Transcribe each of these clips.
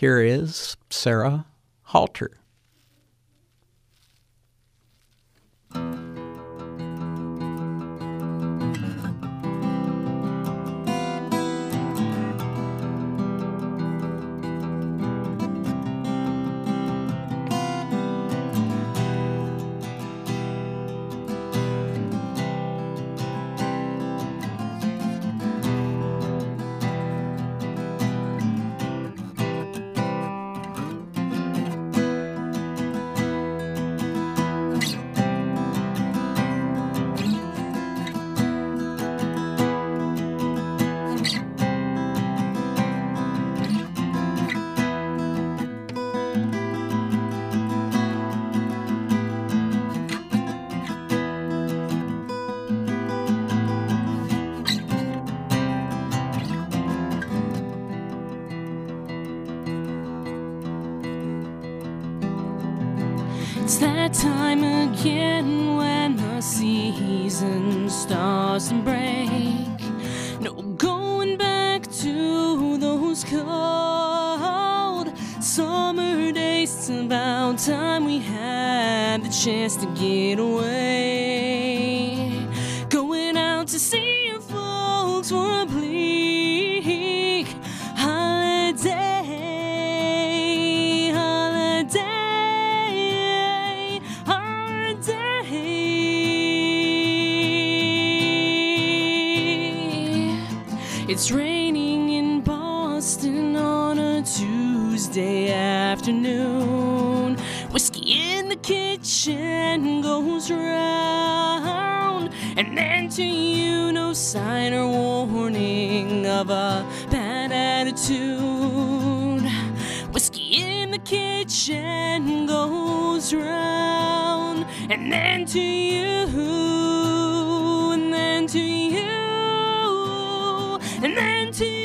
Here is Sarah Halter. It's that time again when the season starts to break. No going back to those cold summer days. It's about time we had the chance to get away. Going out to see your folks for a bleak holiday. It's raining in Boston on a Tuesday afternoon. Whiskey in the kitchen goes round, and then to you no sign or warning of a bad attitude. Whiskey in the kitchen goes round, and then to you, and then to you, and then to you.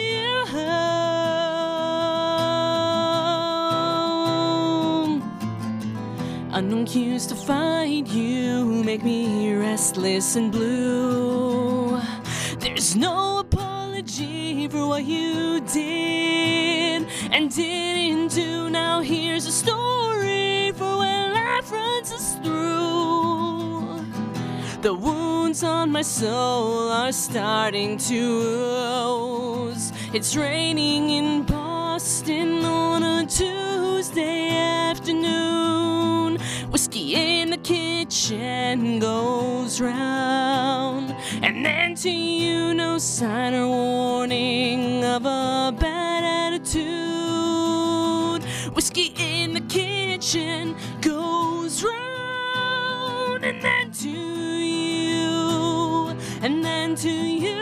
Unknown cues to find you make me restless and blue. There's no apology for what you did and didn't do. Now here's a story for when life runs us through. The wounds on my soul are starting to ooze. It's raining in Boston on a Tuesday afternoon. Whiskey in the kitchen goes round, and then to you no sign or warning of a bad attitude. Whiskey in the kitchen goes round, and then to you, and then to you,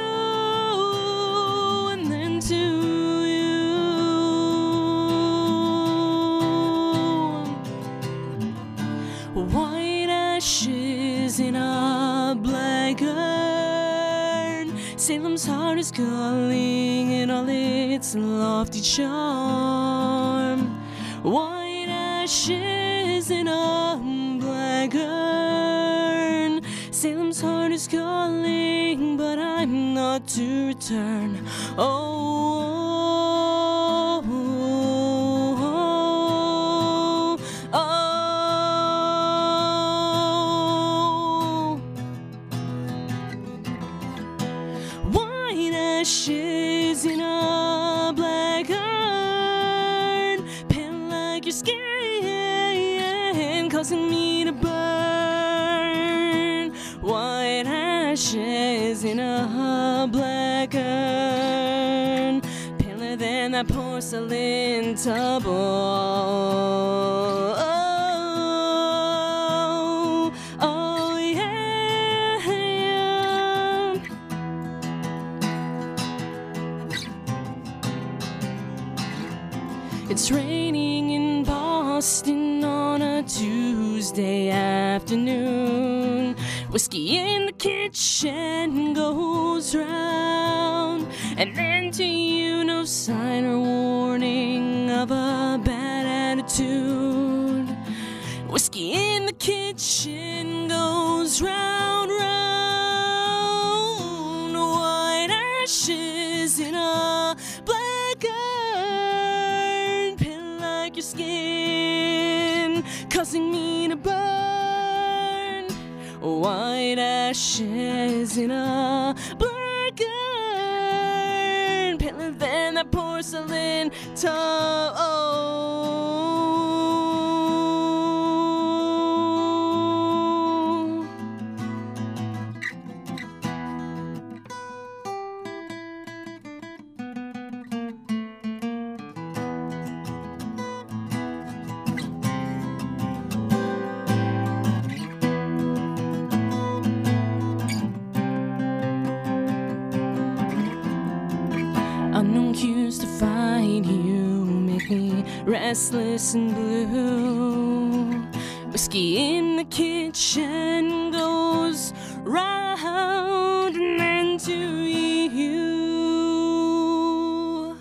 and then to you. White ashes in a black urn. Salem's heart is calling in all its lofty charm. White ashes in a black urn. Salem's heart is calling, but I'm not to return. Oh, oh, oh, oh. White ashes in a black urn, pale like your skin, causing me to burn. White ashes in a black urn, paler than that porcelain tub. Oh, oh, yeah, yeah. It's raining in Boston on a Tuesday afternoon. Whiskey in the kitchen goes round, and then to you no sign or warning of a bad attitude. Whiskey in the kitchen goes round, round. White ashes in a black urn, pale causing me to burn. White ashes in a black urn, paler than that porcelain tub. Unknown cues to find you make me restless and blue. Whiskey in the kitchen goes round and then to you.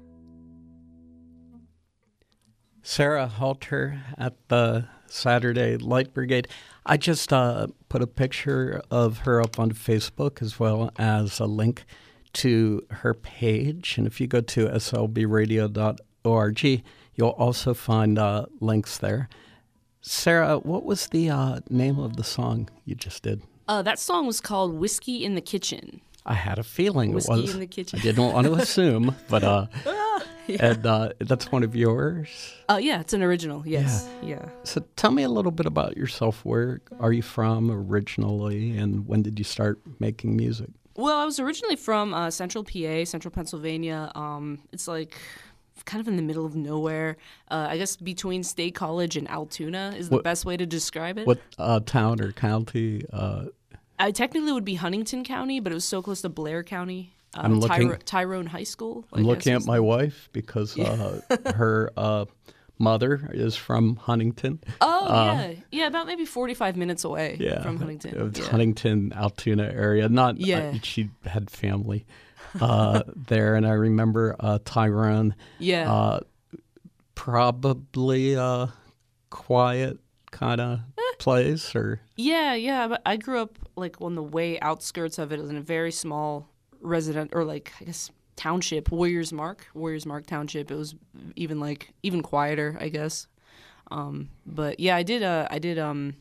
Sarah Halter at the Saturday Light Brigade. I just put a picture of her up on Facebook as well as a link to her page. And if you go to slbradio.org, you'll also find links there. Sarah, what was the name of the song you just did? That song was called Whiskey in the Kitchen. I had a feeling Whiskey it was. in the Kitchen. I didn't want to assume, but Yeah. and that's one of yours. Yeah, it's an original. Yes. Yeah. So tell me a little bit about yourself. Where are you from originally, and when did you start making music? Well, I was originally from Central PA, Central Pennsylvania. It's like kind of in the middle of nowhere. I guess between State College and Altoona is the best way to describe it. What town or county? I technically would be Huntington County, but it was so close to Blair County. I'm looking- Tyrone High School. I'm looking at my wife because her mother is from Huntington. Yeah, about maybe 45 minutes away from Huntington. It's Huntington, Altoona area. Not she had family there, and I remember Tyrone. Yeah. Probably a quiet kind of place, or Yeah. But I grew up like on the way outskirts of it. It was in a very small resident, or like I guess township, Warriors Mark Township. It was even quieter, I guess. But yeah, I did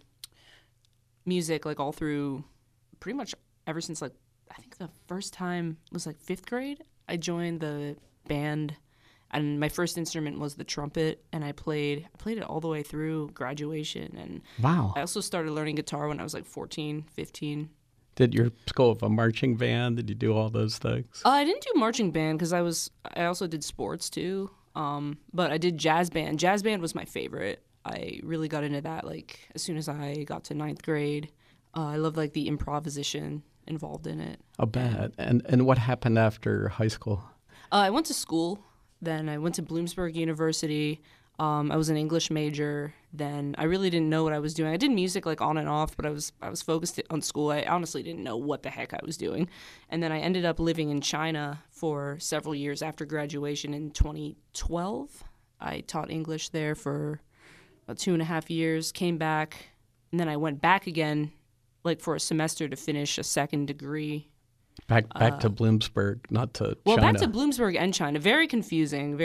music like all through pretty much ever since like I think the first time was like 5th grade. I joined the band, and my first instrument was the trumpet, and I played it all the way through graduation. And wow. I also started learning guitar when I was like 14, 15. Did your school have a marching band? Did you do all those things? I didn't do marching band because I also did sports too. But I did jazz band. Jazz band was my favorite. I really got into that like as soon as I got to 9th grade. I loved like the improvisation involved in it. I'll bet. And what happened after high school? I went to school. Then I went to Bloomsburg University. I was an English major. Then I really didn't know what I was doing. I did music like on and off, but I was focused on school. I honestly didn't know what the heck I was doing. And then I ended up living in China for several years after graduation in 2012. I taught English there for about 2.5 years, came back, and then I went back again like for a semester to finish a second degree. Back to Bloomsburg, not to Well, China. back to Bloomsburg and China. Very confusing.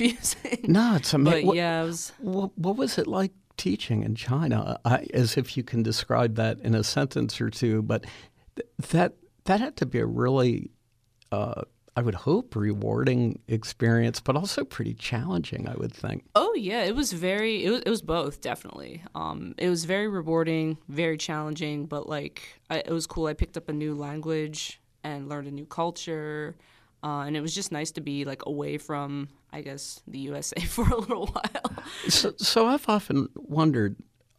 No, it's amazing. But yeah, it was... What was it like teaching in China? As if you can describe that in a sentence or two, but that had to be a really, I would hope, rewarding experience, but also pretty challenging, I would think. Oh yeah, it was both, definitely. It was very rewarding, very challenging, but it was cool. I picked up a new language and learned a new culture, and it was just nice to be like away from, I guess, the USA for a little while. So I've often wondered.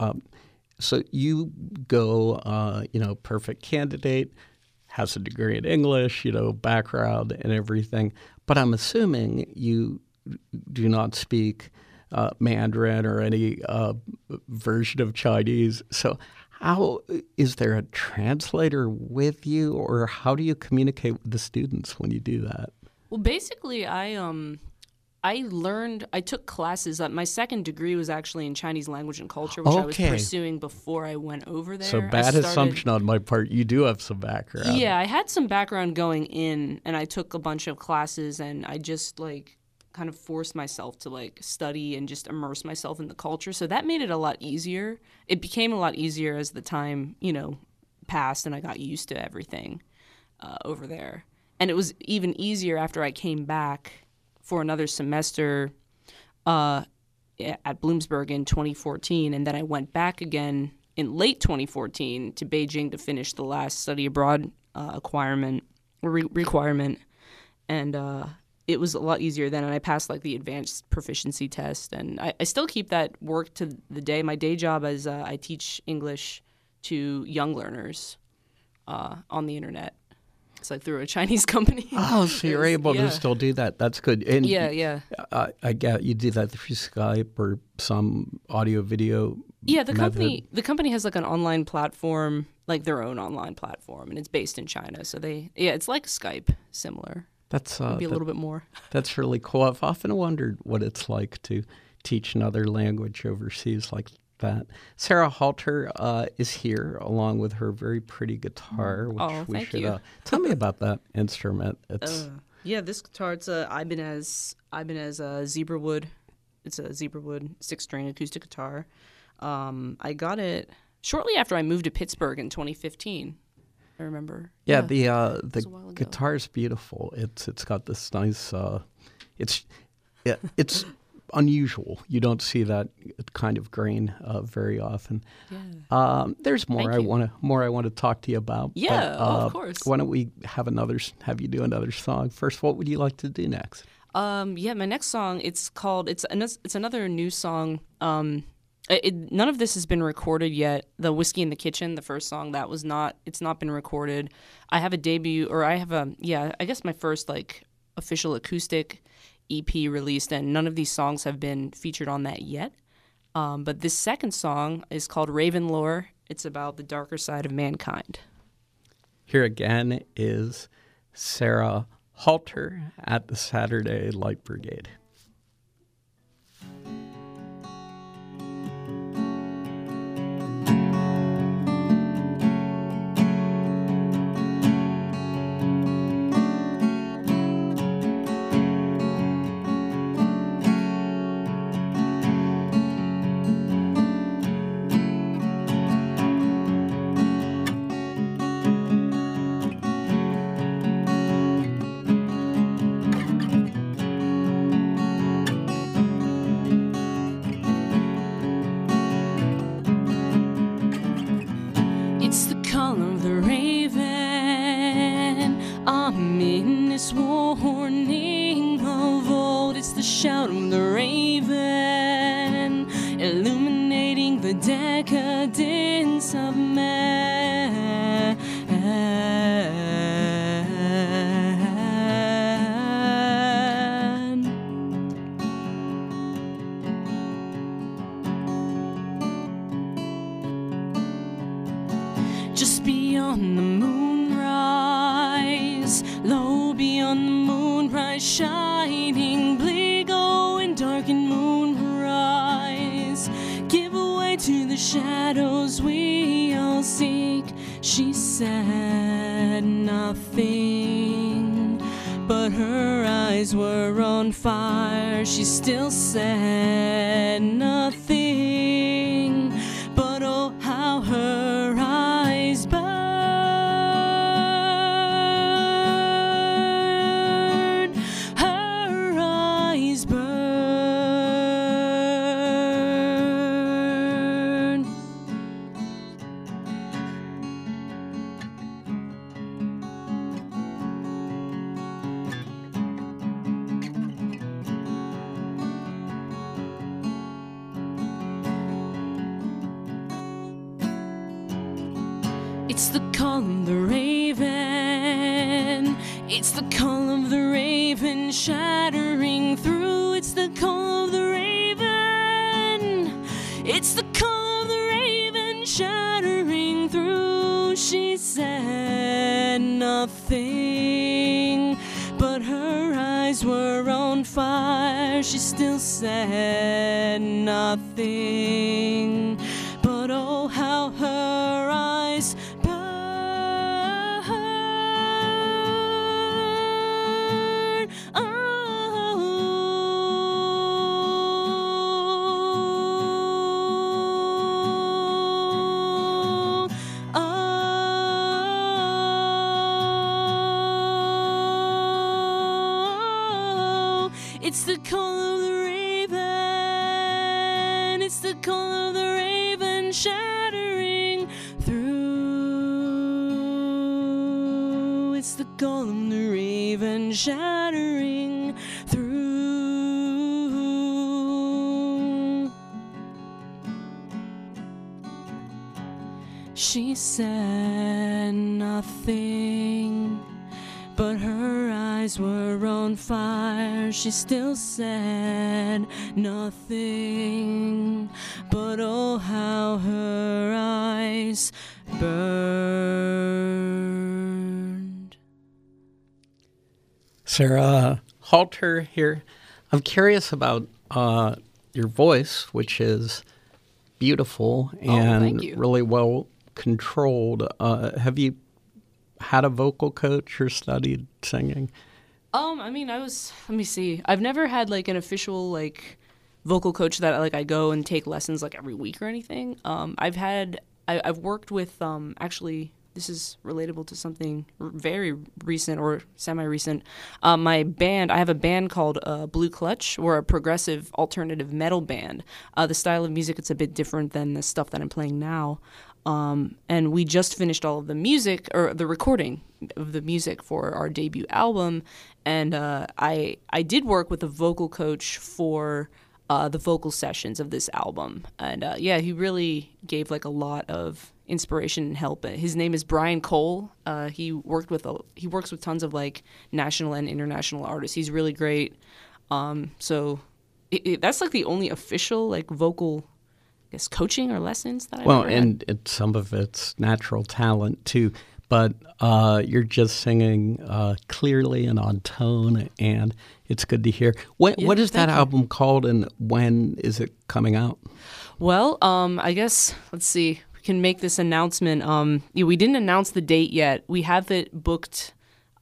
So you go, perfect candidate, has a degree in English, background and everything, but I'm assuming you do not speak Mandarin or any version of Chinese. So how is there a translator with you, or how do you communicate with the students when you do that? Well, basically, I took classes. My second degree was actually in Chinese language and culture, which I was pursuing before I went over there. So assumption on my part. You do have some background. Yeah, I had some background going in, and I took a bunch of classes, and I just kind of force myself to like study and just immerse myself in the culture. So that made it a lot easier. It became a lot easier as the time, passed and I got used to everything over there. And it was even easier after I came back for another semester at Bloomsburg in 2014. And then I went back again in late 2014 to Beijing to finish the last study abroad requirement. And it was a lot easier then. And I passed like the advanced proficiency test. And I still keep that work to the day. My day job is I teach English to young learners on the internet. It's like through a Chinese company. Oh, so you're able to still do that. That's good. And yeah. I get you do that through Skype or some audio video. Yeah, the company has like an online platform, like their own online platform, and it's based in China. So it's like Skype, similar. That's maybe a little bit more. That's really cool. I've often wondered what it's like to teach another language overseas like that. Sarah Halter is here along with her very pretty guitar, which we should tell me about that instrument. It's this guitar. It's a Ibanez Zebrawood. It's a Zebrawood 6-string acoustic guitar. I got it shortly after I moved to Pittsburgh in 2015. I remember. Yeah, the guitar is beautiful. It's got this nice. It's unusual. You don't see that kind of grain very often. Yeah. There's more I want to talk to you about. Yeah, but, of course. Why don't we have you do another song first? What would you like to do next? My next song. It's another new song. None of this has been recorded yet. The Whiskey in the Kitchen, the first song, it's not been recorded. I have a debut, or I guess my first like official acoustic EP released, and none of these songs have been featured on that yet. But this second song is called Raven Lore. It's about the darker side of mankind. Here again is Sarah Halter at the Saturday Light Brigade. Warning of old, it's the shout of the raven, illuminating the decadence of man. Just beyond the moonrise, low beyond the moonrise, shining bleak, and dark in moonrise. Give away to the shadows we all seek. She said nothing, but her eyes were on fire. She still said nothing, but oh, how her eyes burned. It's the call of the raven. It's the call of the raven shattering through. It's the call of the raven. It's the call of the raven shattering through. She said nothing, but her eyes were on fire. She still said nothing, but oh, how her eyes burn. Oh, It's the call of the raven. It's the call of the raven shattering through. It's the call of the raven shattering through. She said nothing, but her eyes were on fire. She still said nothing, but oh how her eyes burned. Sarah Halter here. I'm curious about your voice, which is beautiful and thank you. really well controlled. Have you had a vocal coach or studied singing? I mean, let me see. I've never had like an official like vocal coach that like I go and take lessons like every week or anything. I've worked with actually, this is relatable to something very recent or semi-recent. My band, I have a band called Blue Clutch. We're a progressive alternative metal band. The style of music, it's a bit different than the stuff that I'm playing now. And we just finished all of the music, or the recording of the music for our debut album. And I did work with a vocal coach for the vocal sessions of this album. And yeah, he really gave like a lot of inspiration and help. His name is Brian Cole. He works with tons of like national and international artists. He's really great. So that's like the only official like vocal, I guess, coaching or lessons that I've ever had. And some of it's natural talent too, but you're just singing clearly and on tone, and it's good to hear. What is that album called, and when is it coming out? Well, I guess, let's see, we can make this announcement. We didn't announce the date yet. We have it booked,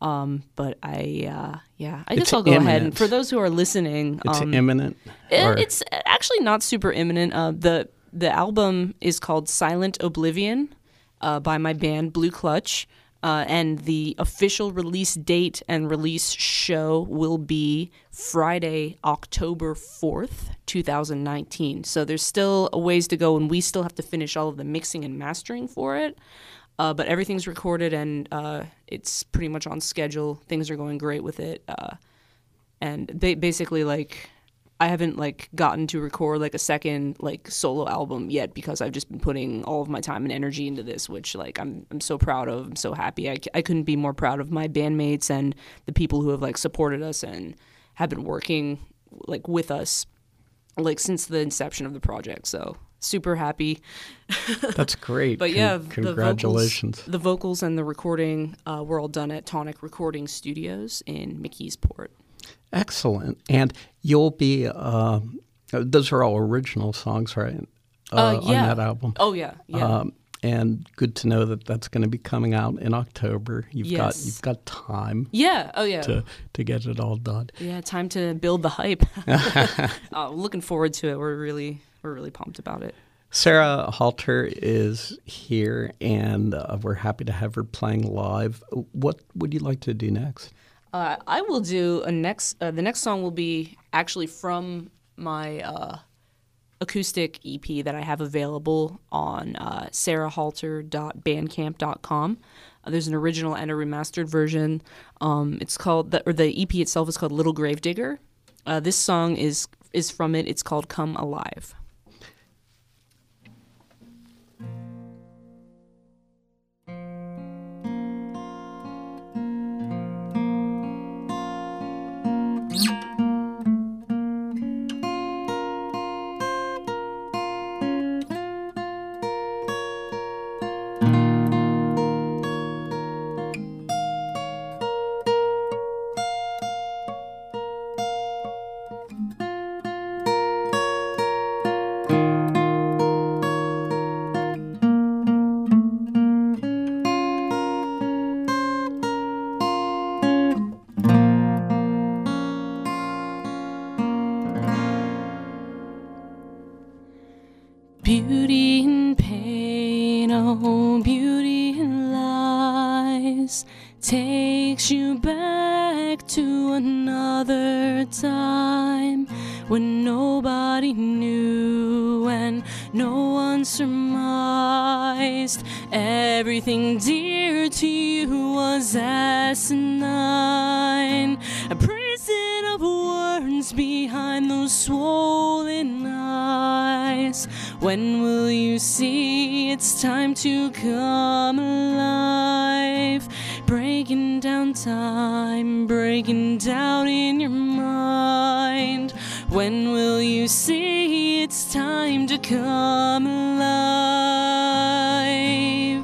but I guess I'll go ahead. And for those who are listening, it's imminent. It's actually not super imminent. The album is called Silent Oblivion by my band Blue Clutch, and the official release date and release show will be Friday, October 4th, 2019. So there's still a ways to go, and we still have to finish all of the mixing and mastering for it. But everything's recorded, and it's pretty much on schedule. Things are going great with it. And basically, like, I haven't like gotten to record like a second like solo album yet because I've just been putting all of my time and energy into this, which like I'm so proud of. I'm so happy. I couldn't be more proud of my bandmates and the people who have like supported us and have been working like with us like since the inception of the project. So super happy. That's great. But yeah, congratulations. The vocals and the recording were all done at Tonic Recording Studios in McKeesport. Excellent. And you'll be, those are all original songs, right? On that album. Oh, yeah. And good to know that that's going to be coming out in October. You've got time. Yeah. Oh, yeah. To get it all done. Yeah, time to build the hype. Looking forward to it. We're really pumped about it. Sarah Halter is here, and we're happy to have her playing live. What would you like to do next? I will do the next song will be actually from my acoustic EP that I have available on sarahhalter.bandcamp.com. There's an original and a remastered version. It's called the EP itself is called Little Gravedigger. This song is from it. It's called Come Alive. Beauty and pain, oh, beauty and lies, takes you back to another time when nobody knew and no one surmised. Everything dear to you was asinine, a prison of words behind those swollen eyes. When will you see it's time to come alive? Breaking down time, breaking down in your mind. When will you see it's time to come alive?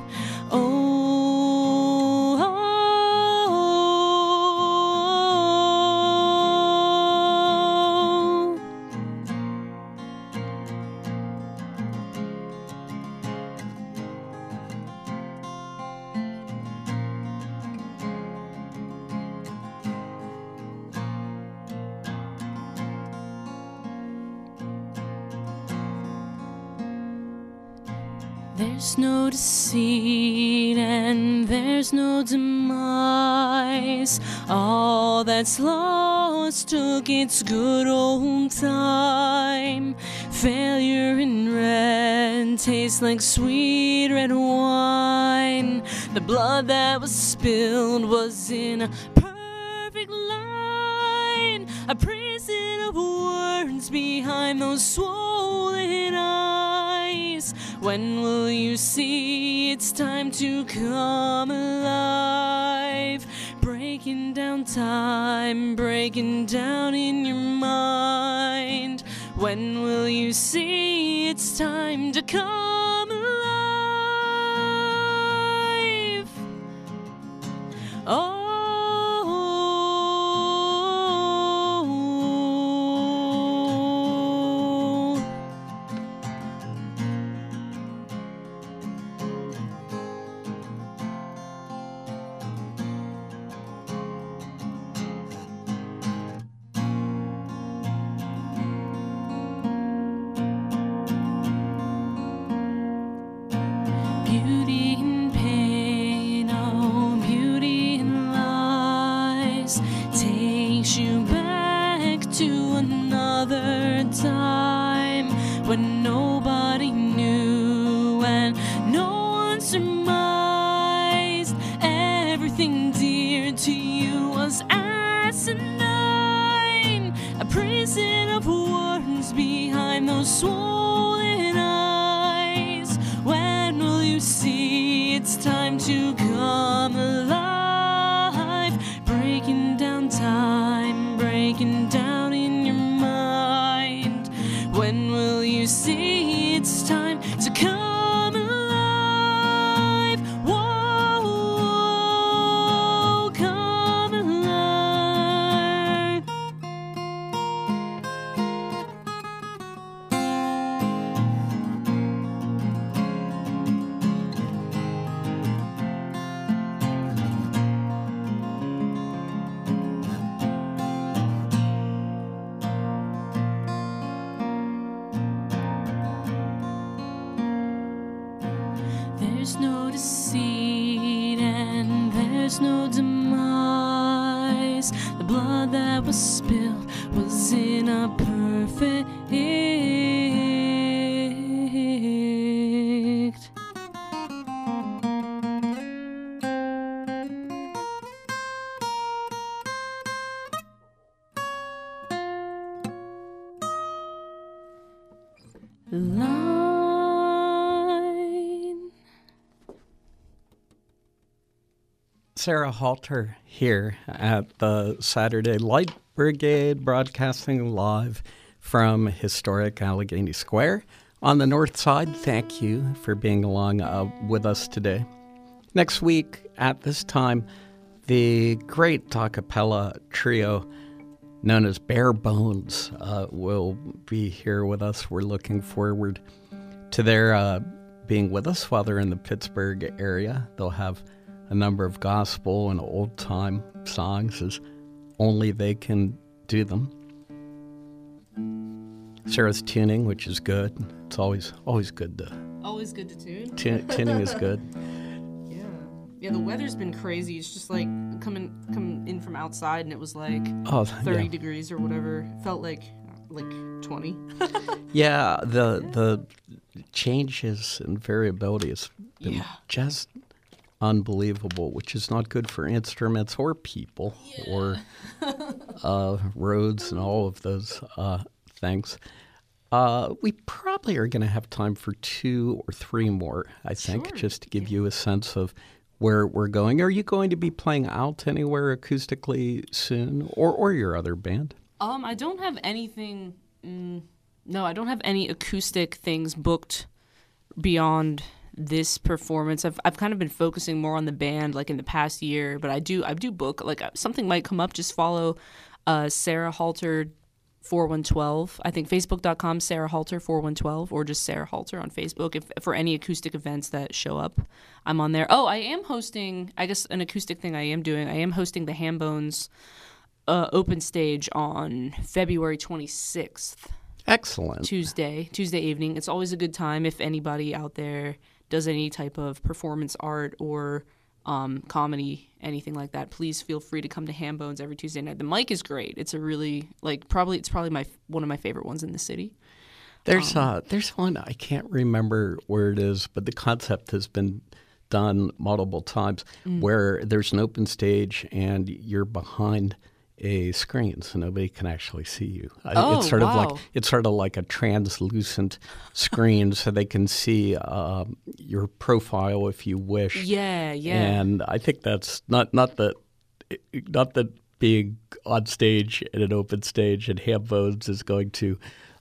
There's no deceit and there's no demise. All that's lost took its good old time. Failure in red tastes like sweet red wine. The blood that was spilled was in a perfect line. A prison of words behind those swollen eyes. When will you see it's time to come alive? Breaking down time, breaking down in your mind. When will you see it's time to come alive? Oh. Beauty in pain, oh, beauty in lies, takes you back to another time when nobody knew and no one surmised. Everything dear to you was asinine, a prison of words behind those swollen eyes. When will you see it's time to come alive? Breaking down time, breaking down in your mind. When will you see it's time to come alive? Whoa, come alive. There's no deceit and there's no demise. The blood that was spilled was in a perfect line. Sarah Halter here at the Saturday Light Brigade, broadcasting live from historic Allegheny Square on the north side. Thank you for being along with us today. Next week at this time, the great a cappella trio known as Bare Bones will be here with us. We're looking forward to their being with us while they're in the Pittsburgh area. They'll have a number of gospel and old-time songs as only they can do them. Sarah's tuning, which is good. It's always good to... Always good to tune. Tuning is good. Yeah, the weather's been crazy. It's just like coming in from outside, and it was like Oh, 30 yeah. degrees or whatever. Felt like 20. Yeah, the changes and variability has been Yeah. just unbelievable, which is not good for instruments or people or roads and all of those things. We probably are going to have time for 2 or 3 more, I think, Sure. just to give you a sense of where we're going. Are you going to be playing out anywhere acoustically soon, or your other band? I don't have anything. No, I don't have any acoustic things booked beyond this performance. I've kind of been focusing more on the band like in the past year, but I do book like something might come up. Just follow Sarah Halter 4112. I think facebook.com Sarah Halter 4112 or just Sarah Halter on Facebook. If for any acoustic events that show up, I'm on there. Oh, I am hosting. I guess an acoustic thing I am doing. I am hosting the Hambones open stage on February 26th. Excellent. Tuesday evening. It's always a good time if anybody out there does any type of performance art or comedy, anything like that. Please feel free to come to Hambones every Tuesday night. The mic is great. It's a really it's probably one of my favorite ones in the city. There's one, I can't remember where it is, but the concept has been done multiple times where there's an open stage and you're behind a screen so nobody can actually see you. It's sort of like a translucent screen so they can see your profile if you wish. Yeah. And I think that's not that being on stage in an open stage at Hambones is going to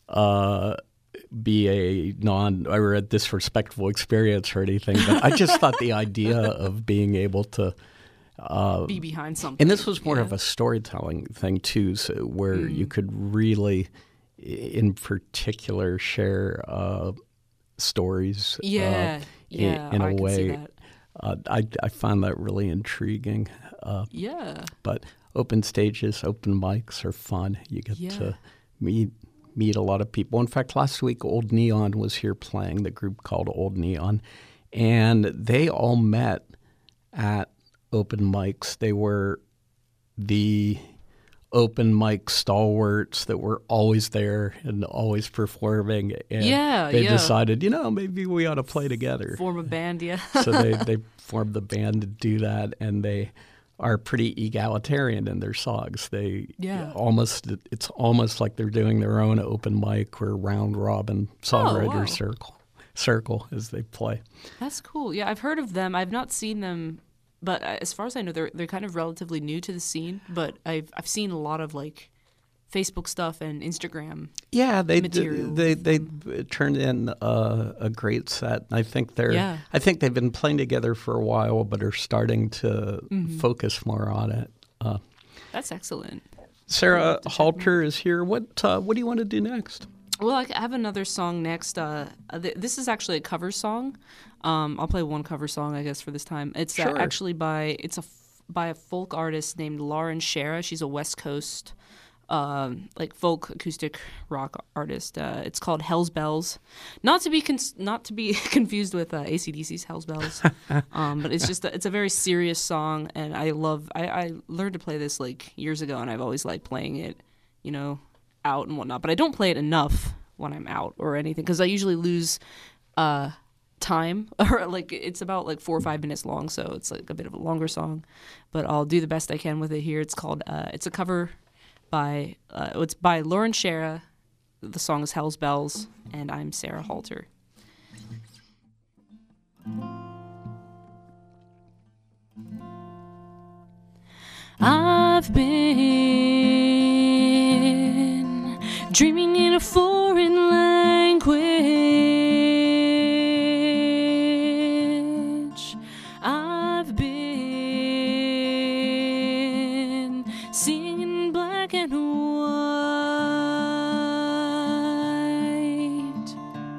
be a disrespectful experience or anything. But I just thought the idea of being able to be behind something. And this was more of a storytelling thing too, so where you could really, in particular, share stories. In a way. I find that really intriguing. But open stages, open mics are fun. You get to meet a lot of people. In fact, last week, Old Neon was here playing, the group called Old Neon, and they all met at open mics. They were the open mic stalwarts that were always there and always performing. And they decided, maybe we ought to play together. Form a band, So they formed the band to do that, and they are pretty egalitarian in their songs. It's almost like they're doing their own open mic or round robin songwriter circle as they play. That's cool. Yeah, I've heard of them. I've not seen them. But as far as I know, they're kind of relatively new to the scene. But I've seen a lot of Facebook stuff and Instagram. Yeah, they material. They turned in a great set. I think they've been playing together for a while, but are starting to focus more on it. That's excellent. Sarah Halter is here. What do you want to do next? Well, I have another song next. This is actually a cover song. I'll play one cover song, I guess, for this time. It's actually by a folk artist named Lauren Shera. She's a West Coast folk acoustic rock artist. It's called Hell's Bells, not to be confused with AC/DC's Hell's Bells. But it's a very serious song, and I learned to play this years ago, and I've always liked playing it, out and whatnot. But I don't play it enough when I'm out or anything because I usually lose time, or it's about 4 or 5 minutes long, so it's a bit of a longer song, but I'll do the best I can with it here. It's called it's a cover by it's by Lauren Shera. The song is Hell's Bells, and I'm Sarah Halter. I've been dreaming in a foreign language. I've been seeing in black and white.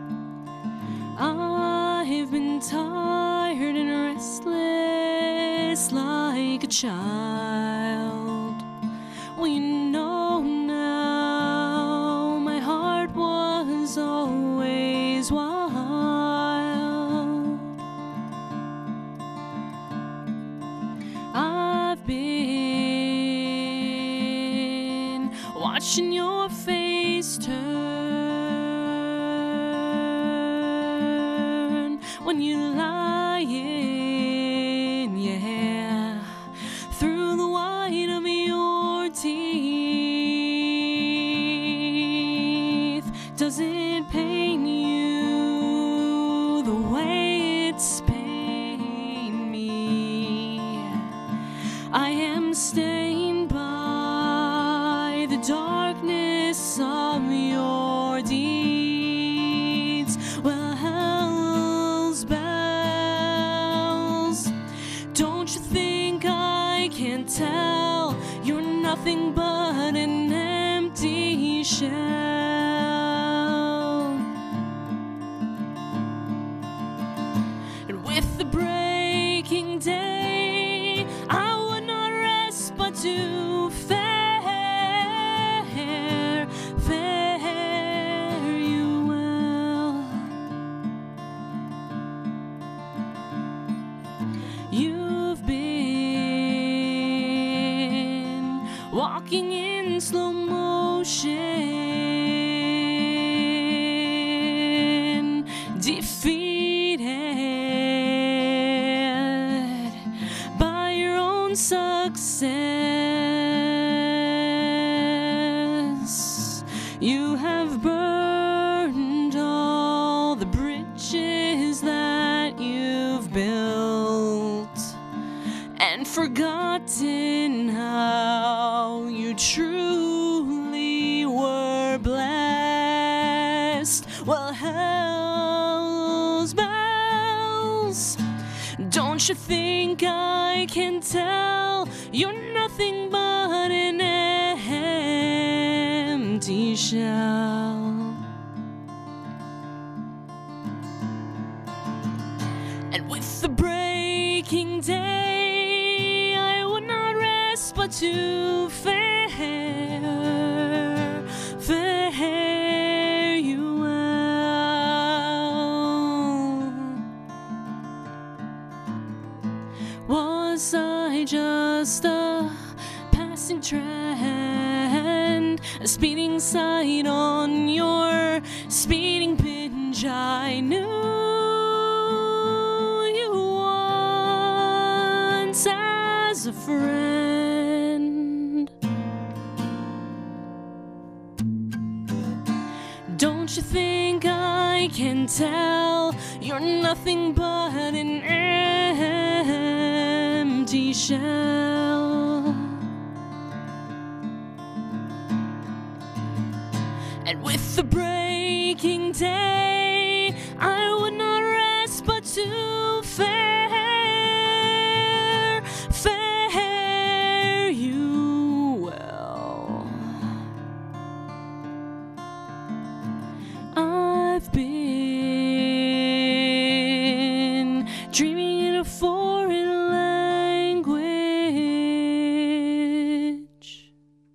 I've been tired and restless like a child. Well, you know now, my heart was always wild. on you lying, yeah, through the white of your teeth. Does it pain you the way it's pain me? I am stained by the darkness of your deeds. Well, hell's bells, don't you think I can tell you're nothing but an empty shell? And with the breaking day, I would not rest but to fare you well. You've been walking in slow motion, defeated by your own success. You have burned all the bridges that you've built and forgotten how you truly were blessed. Well, hell's bells, don't you think I can tell you're nothing but an empty shell? And with the breaking day, I would not rest but to fare you well. Was I just a passing trend, a speeding sight on your speeding binge? I knew you once as a friend. Don't you think I can tell you're nothing but an empty shell? And with the breaking day, I would not rest but to fare you well. I've been dreaming in a foreign language.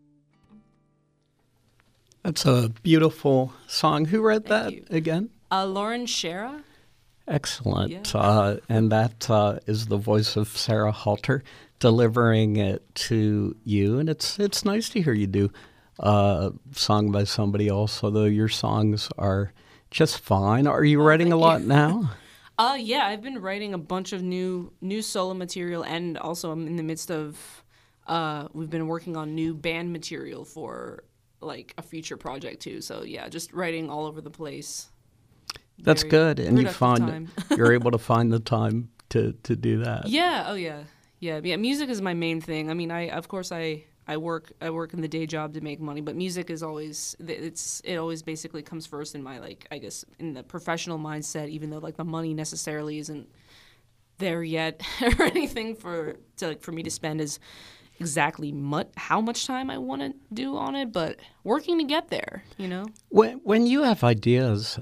That's a beautiful song. Who read that you. again? Lauren Shera. Excellent. Yeah. And that is the voice of Sarah Halter delivering it to you. And it's nice to hear you do a song by somebody else, although your songs are just fine. Are you writing a lot now? Yeah, I've been writing a bunch of new solo material, and also I'm in the midst of we've been working on new band material for like a future project too. So yeah, just writing all over the place. That's good, and you find time. you're able to find the time to do that. Yeah. Oh yeah. Yeah. Music is my main thing. I mean, I work in the day job to make money, but music is always it always basically comes first in my, like, I guess in the professional mindset, even though like the money necessarily isn't there yet or anything for me to spend is exactly how much time I want to do on it, but working to get there, you know. When you have ideas,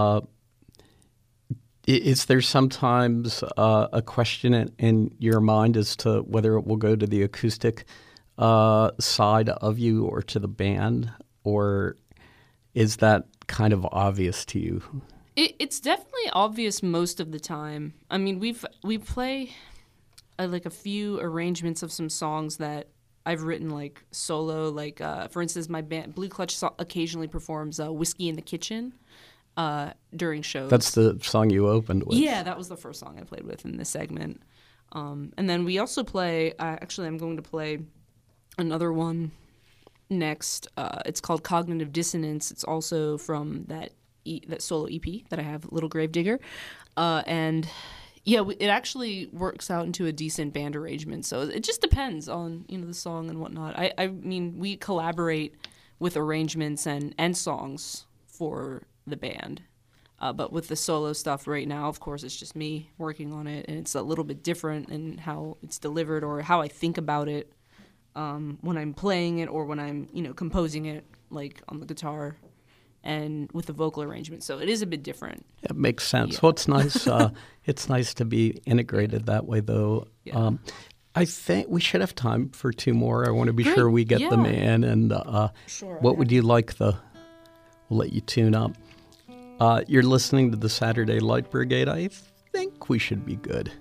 is there sometimes a question in your mind as to whether it will go to the acoustic side of you or to the band, or is that kind of obvious to you? It's definitely obvious most of the time. I mean, we play like a few arrangements of some songs that I've written like solo. Like for instance, my band Blue Clutch occasionally performs "Whiskey in the Kitchen," during shows. That's the song you opened with. Yeah, that was the first song I played with in this segment. And then we also play, actually I'm going to play another one next. It's called Cognitive Dissonance. It's also from that solo EP that I have, Little Gravedigger. And yeah, it actually works out into a decent band arrangement. So it just depends on, the song and whatnot. I mean, we collaborate with arrangements and songs for the band. But with the solo stuff right now, of course, it's just me working on it, and it's a little bit different in how it's delivered or how I think about it when I'm playing it or when I'm, composing it, like on the guitar and with the vocal arrangement. So it is a bit different. It makes sense. Yeah. Well, it's nice. It's nice to be integrated that way, though. Yeah. I think we should have time for two more. I want to be Great. sure we get them Yeah. in. And Sure. what would you like? We'll let you tune up. You're listening to the Saturday Light Brigade. I think we should be good.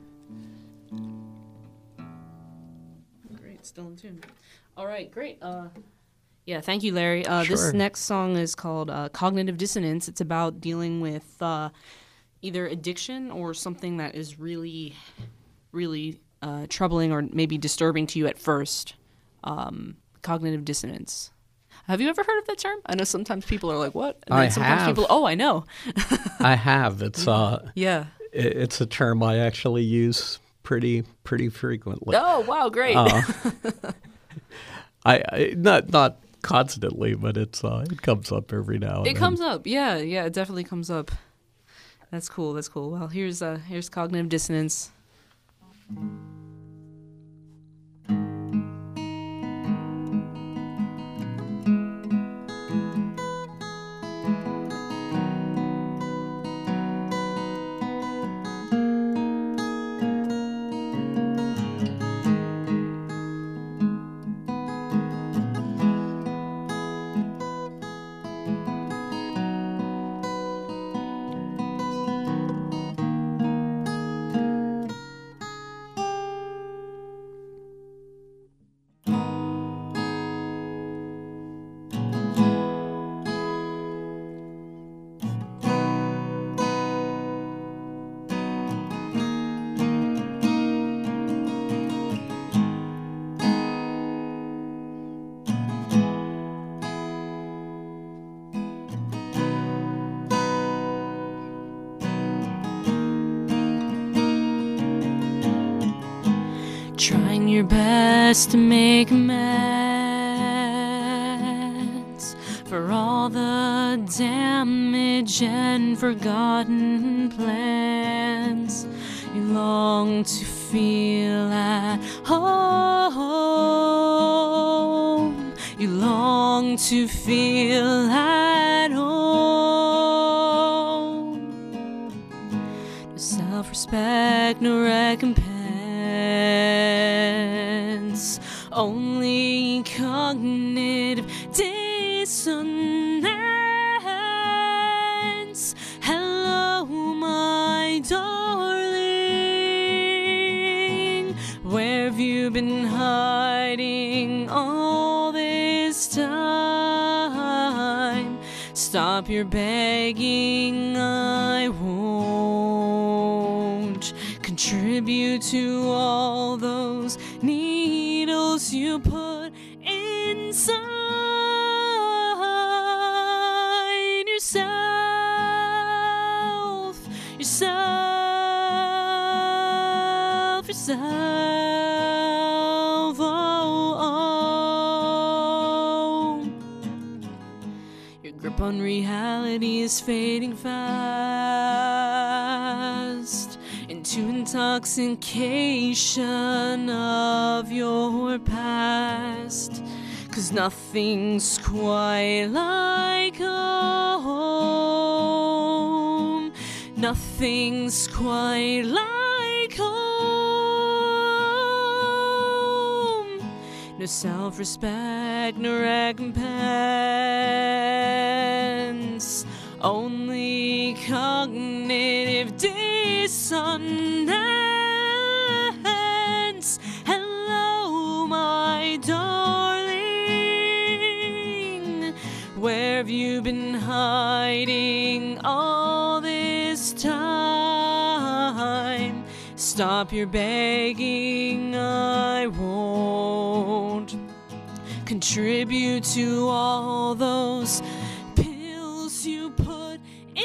Great, still in tune. All right, great. Yeah, thank you, Larry. Sure. This next song is called Cognitive Dissonance. It's about dealing with either addiction or something that is really, really troubling or maybe disturbing to you at first. Cognitive dissonance. Have you ever heard of that term? I know sometimes people are like, "What?" And then sometimes have. people, "Oh, I know." I have. It's Yeah. it's a term I actually use pretty frequently. Oh, wow, great. I not constantly, but it comes up every now and then. It comes up. Yeah, it definitely comes up. That's cool. Well, here's Cognitive Dissonance. Trying your best to make amends for all the damage and forgotten plans. You long to feel at home. You long to feel at home. No self-respect, no recompense. Only cognitive dissonance. Hello, my darling. Where have you been hiding all this time? Stop your begging, I won't contribute to all those needles you put inside yourself. Oh. Your grip on reality is fading fast into intoxication of your past. 'Cause nothing's quite like home. Nothing's quite like home. No self-respect, no recompense. Only cognitive dissonance. Hello, my darling. Where have you been hiding all Stop your begging, I won't contribute to all those pills you put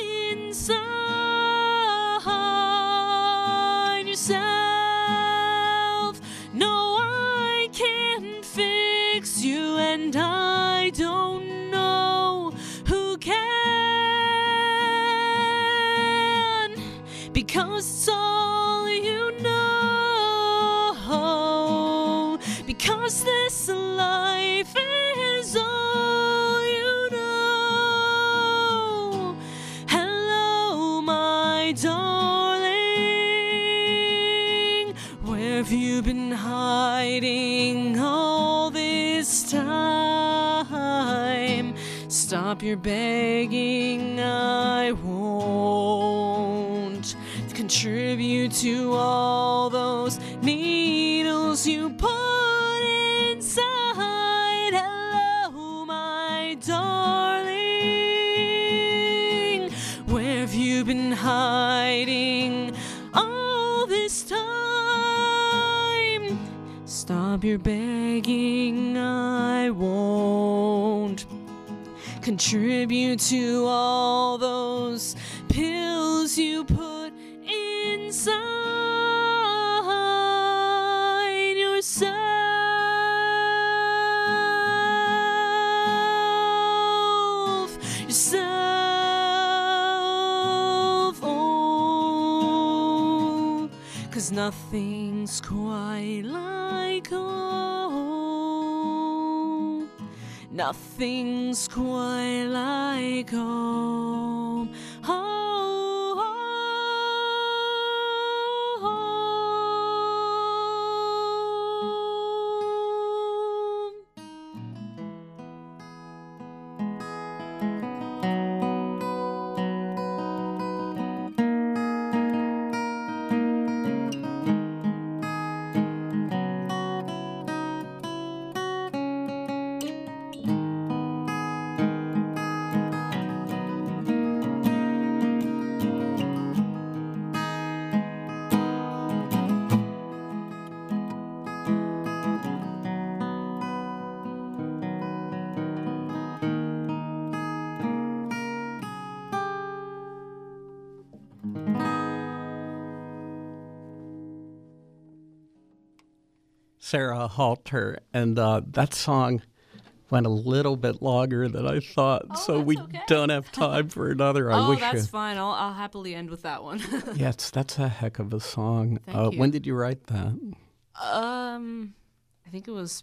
inside yourself. No, I can't fix you, and I don't know who can, because it's all you know, because this life is all you know. Hello, my darling, where have you been hiding all this time? Stop your begging, I won't contribute to all those needles you put inside. Hello, my darling, where have you been hiding all this time? Stop your begging, I won't contribute to all those pills you put inside yourself. Oh, 'cause nothing's quite like home. Nothing's quite like home. Sarah Halter, and that song went a little bit longer than I thought, so we don't have time for another. That's fine. I'll happily end with that one. Yes, that's a heck of a song. Thank you. When did you write that? I think it was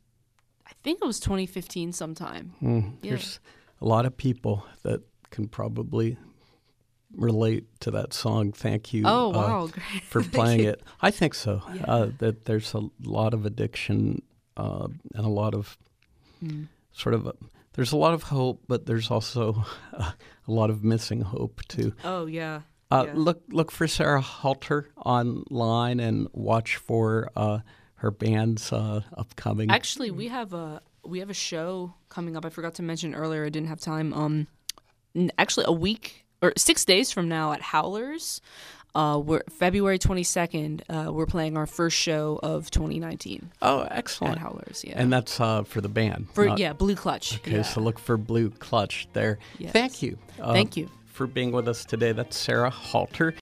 2015 sometime. Yeah. There's a lot of people that can probably relate to that song. Thank you Great. for playing you. it. I think so. Yeah. That there's a lot of addiction and a lot of there's a lot of hope, but there's also a lot of missing hope too. Oh, yeah. Look for Sarah Halter online and watch for her band's upcoming. Actually, we have a show coming up. I forgot to mention earlier. I didn't have time. Actually, a week or 6 days from now at Howlers. We're February 22nd. We're playing our first show of 2019. Oh, excellent! At Howlers, yeah. And that's for the band. Blue Clutch. Okay, yeah. so look for Blue Clutch there. Yes. Thank you. Thank you for being with us today. That's Sarah Halter.